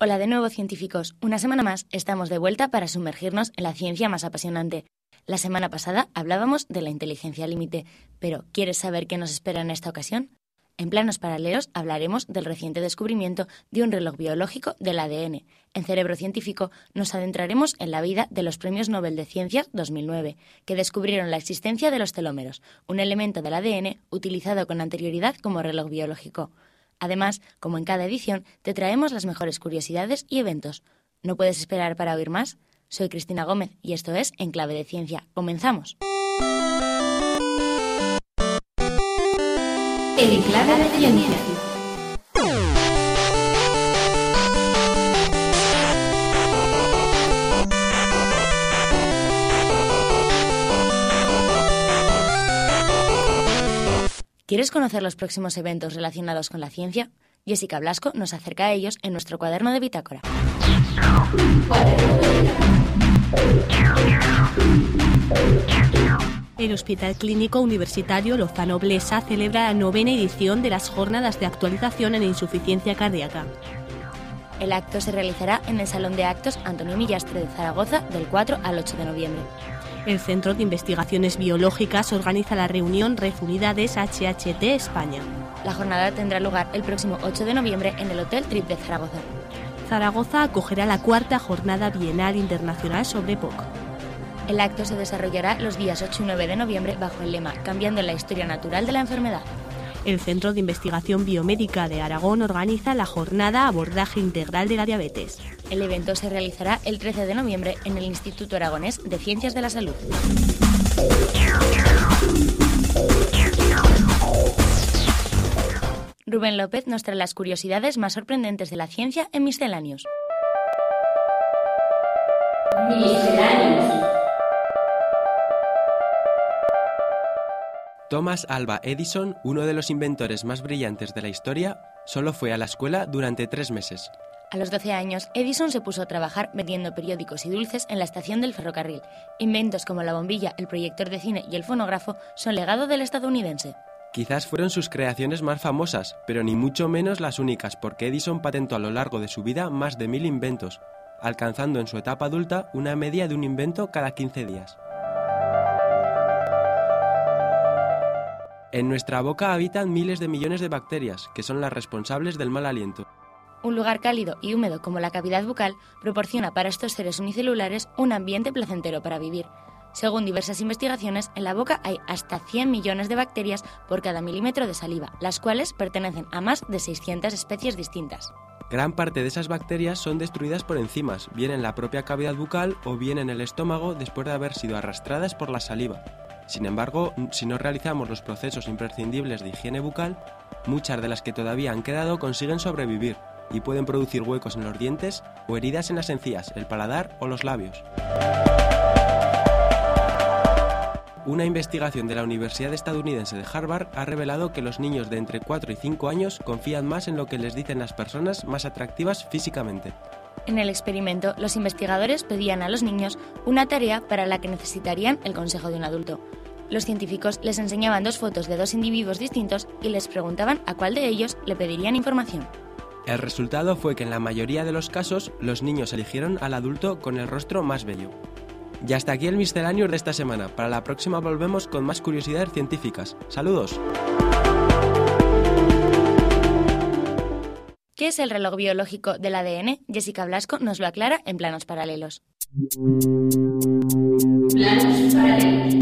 Hola de nuevo, científicos. Una semana más estamos de vuelta para sumergirnos en la ciencia más apasionante. La semana pasada hablábamos de la inteligencia límite, pero ¿quieres saber qué nos espera en esta ocasión? En Planos Paralelos hablaremos del reciente descubrimiento de un reloj biológico del ADN. En Cerebro Científico nos adentraremos en la vida de los Premios Nobel de Ciencias 2009, que descubrieron la existencia de los telómeros, un elemento del ADN utilizado con anterioridad como reloj biológico. Además, como en cada edición, te traemos las mejores curiosidades y eventos. ¿No puedes esperar para oír más? Soy Cristina Gómez y esto es En Clave de Ciencia. ¡Comenzamos! En Clave de Ciencia. ¿Quieres conocer los próximos eventos relacionados con la ciencia? Jessica Blasco nos acerca a ellos en nuestro cuaderno de bitácora. El Hospital Clínico Universitario Lozano Blesa celebra la 9ª edición de las Jornadas de Actualización en Insuficiencia Cardíaca. El acto se realizará en el Salón de Actos Antonio Millastre de Zaragoza del 4 al 8 de noviembre. El Centro de Investigaciones Biológicas organiza la reunión Red Unidades HHT España. La jornada tendrá lugar el próximo 8 de noviembre en el Hotel Trip de Zaragoza. Zaragoza acogerá la 4ª Jornada Bienal Internacional sobre POC. El acto se desarrollará los días 8 y 9 de noviembre bajo el lema Cambiando la historia natural de la enfermedad. El Centro de Investigación Biomédica de Aragón organiza la jornada Abordaje Integral de la Diabetes. El evento se realizará el 13 de noviembre en el Instituto Aragonés de Ciencias de la Salud. Rubén López nos trae las curiosidades más sorprendentes de la ciencia en Misceláneos. Thomas Alva Edison, uno de los inventores más brillantes de la historia, solo fue a la escuela durante 3 meses. A los 12 años, Edison se puso a trabajar vendiendo periódicos y dulces en la estación del ferrocarril. Inventos como la bombilla, el proyector de cine y el fonógrafo son legado del estadounidense. Quizás fueron sus creaciones más famosas, pero ni mucho menos las únicas, porque Edison patentó a lo largo de su vida más de 1000 inventos, alcanzando en su etapa adulta una media de un invento cada 15 días. En nuestra boca habitan miles de millones de bacterias, que son las responsables del mal aliento. Un lugar cálido y húmedo como la cavidad bucal proporciona para estos seres unicelulares un ambiente placentero para vivir. Según diversas investigaciones, en la boca hay hasta 100 millones de bacterias por cada milímetro de saliva, las cuales pertenecen a más de 600 especies distintas. Gran parte de esas bacterias son destruidas por enzimas, bien en la propia cavidad bucal o bien en el estómago después de haber sido arrastradas por la saliva. Sin embargo, si no realizamos los procesos imprescindibles de higiene bucal, muchas de las que todavía han quedado consiguen sobrevivir y pueden producir huecos en los dientes o heridas en las encías, el paladar o los labios. Una investigación de la Universidad Estadounidense de Harvard ha revelado que los niños de entre 4 y 5 años confían más en lo que les dicen las personas más atractivas físicamente. En el experimento, los investigadores pedían a los niños una tarea para la que necesitarían el consejo de un adulto. Los científicos les enseñaban 2 fotos de 2 individuos distintos y les preguntaban a cuál de ellos le pedirían información. El resultado fue que en la mayoría de los casos, los niños eligieron al adulto con el rostro más bello. Y hasta aquí el Misceláneos de esta semana. Para la próxima volvemos con más curiosidades científicas. ¡Saludos! ¿Qué es el reloj biológico del ADN? Jessica Blasco nos lo aclara en Planos Paralelos. Planos Paralelos.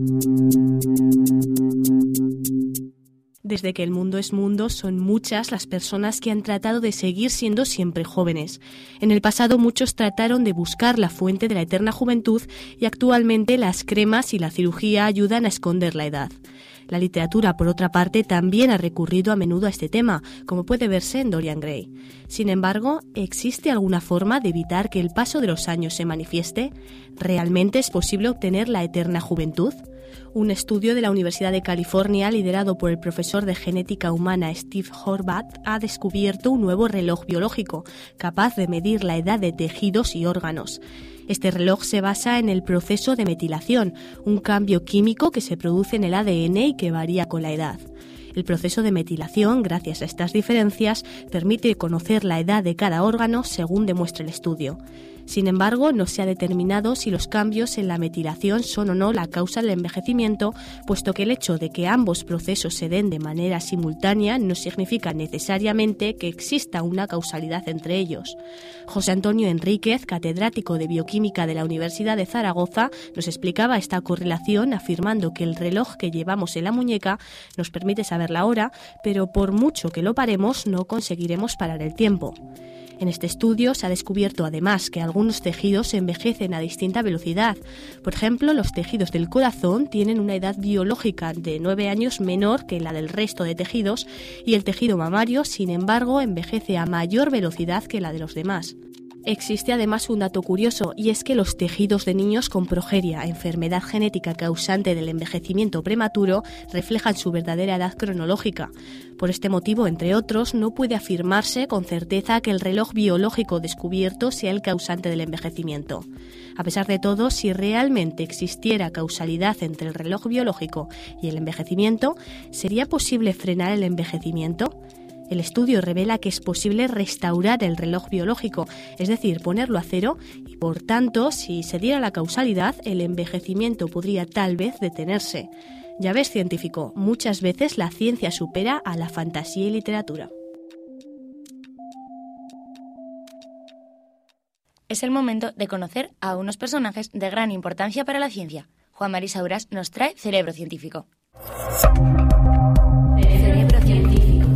Desde que el mundo es mundo, son muchas las personas que han tratado de seguir siendo siempre jóvenes. En el pasado muchos trataron de buscar la fuente de la eterna juventud y actualmente las cremas y la cirugía ayudan a esconder la edad. La literatura, por otra parte, también ha recurrido a menudo a este tema, como puede verse en Dorian Gray. Sin embargo, ¿existe alguna forma de evitar que el paso de los años se manifieste? ¿Realmente es posible obtener la eterna juventud? Un estudio de la Universidad de California, liderado por el profesor de genética humana Steve Horvath, ha descubierto un nuevo reloj biológico, capaz de medir la edad de tejidos y órganos. Este reloj se basa en el proceso de metilación, un cambio químico que se produce en el ADN y que varía con la edad. El proceso de metilación, gracias a estas diferencias, permite conocer la edad de cada órgano según demuestra el estudio. Sin embargo, no se ha determinado si los cambios en la metilación son o no la causa del envejecimiento, puesto que el hecho de que ambos procesos se den de manera simultánea no significa necesariamente que exista una causalidad entre ellos. José Antonio Enríquez, catedrático de Bioquímica de la Universidad de Zaragoza, nos explicaba esta correlación afirmando que el reloj que llevamos en la muñeca nos permite saber la hora, pero por mucho que lo paremos no conseguiremos parar el tiempo. En este estudio se ha descubierto además que algunos tejidos envejecen a distinta velocidad. Por ejemplo, los tejidos del corazón tienen una edad biológica de 9 años menor que la del resto de tejidos y el tejido mamario, sin embargo, envejece a mayor velocidad que la de los demás. Existe además un dato curioso, y es que los tejidos de niños con progeria, enfermedad genética causante del envejecimiento prematuro, reflejan su verdadera edad cronológica. Por este motivo, entre otros, no puede afirmarse con certeza que el reloj biológico descubierto sea el causante del envejecimiento. A pesar de todo, si realmente existiera causalidad entre el reloj biológico y el envejecimiento, ¿sería posible frenar el envejecimiento? El estudio revela que es posible restaurar el reloj biológico, es decir, ponerlo a cero, y por tanto, si se diera la causalidad, el envejecimiento podría tal vez detenerse. Ya ves, científico, muchas veces la ciencia supera a la fantasía y literatura. Es el momento de conocer a unos personajes de gran importancia para la ciencia. Juan Mari Sauras nos trae Cerebro Científico. Cerebro Científico.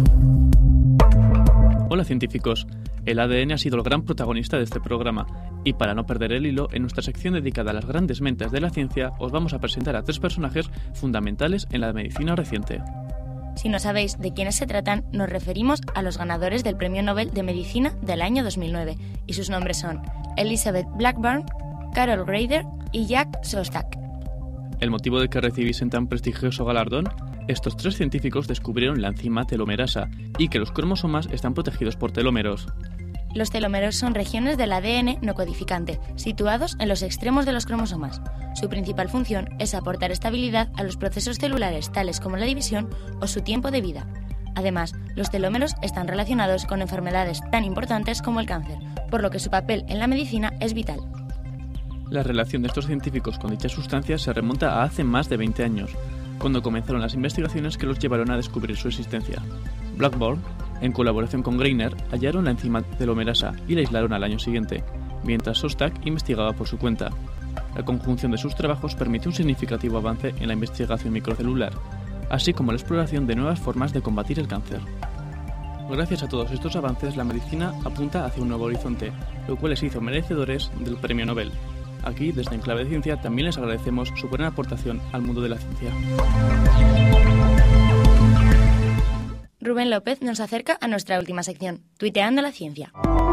Hola científicos, el ADN ha sido el gran protagonista de este programa y para no perder el hilo, en nuestra sección dedicada a las grandes mentes de la ciencia os vamos a presentar a 3 personajes fundamentales en la medicina reciente. Si no sabéis de quiénes se tratan, nos referimos a los ganadores del Premio Nobel de Medicina del año 2009 y sus nombres son Elizabeth Blackburn, Carol Rader y Jack Szostak. El motivo de que recibiesen tan prestigioso galardón: estos 3 científicos descubrieron la enzima telomerasa y que los cromosomas están protegidos por telómeros. Los telómeros son regiones del ADN no codificante, situados en los extremos de los cromosomas. Su principal función es aportar estabilidad a los procesos celulares tales como la división o su tiempo de vida. Además, los telómeros están relacionados con enfermedades tan importantes como el cáncer, por lo que su papel en la medicina es vital. La relación de estos científicos con dichas sustancias se remonta a hace más de 20 años, cuando comenzaron las investigaciones que los llevaron a descubrir su existencia. Blackburn, en colaboración con Greiner, hallaron la enzima telomerasa y la aislaron al año siguiente, mientras Szostak investigaba por su cuenta. La conjunción de sus trabajos permitió un significativo avance en la investigación microcelular, así como la exploración de nuevas formas de combatir el cáncer. Gracias a todos estos avances, la medicina apunta hacia un nuevo horizonte, lo cual les hizo merecedores del Premio Nobel. Aquí, desde Enclave de Ciencia, también les agradecemos su buena aportación al mundo de la ciencia. Rubén López nos acerca a nuestra última sección, Tuiteando la Ciencia.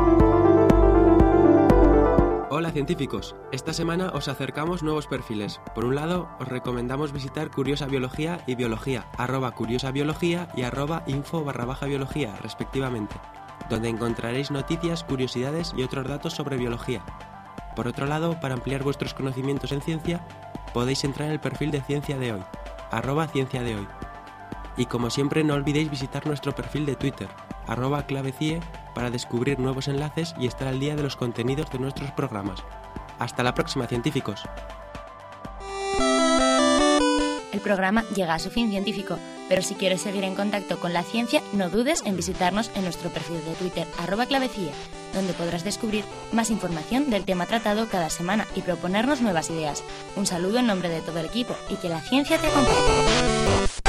Hola científicos, esta semana os acercamos nuevos perfiles. Por un lado, os recomendamos visitar Curiosa Biología y Biología, @curiosabiología y @info_biología, respectivamente, donde encontraréis noticias, curiosidades y otros datos sobre biología. Por otro lado, para ampliar vuestros conocimientos en ciencia, podéis entrar en el perfil de Ciencia de Hoy, @cienciadehoy. Y como siempre, no olvidéis visitar nuestro perfil de Twitter, @clavecie, para descubrir nuevos enlaces y estar al día de los contenidos de nuestros programas. Hasta la próxima, científicos. El programa llega a su fin científico, pero si quieres seguir en contacto con la ciencia, no dudes en visitarnos en nuestro perfil de Twitter, @clavecie, donde podrás descubrir más información del tema tratado cada semana y proponernos nuevas ideas. Un saludo en nombre de todo el equipo y que la ciencia te acompañe.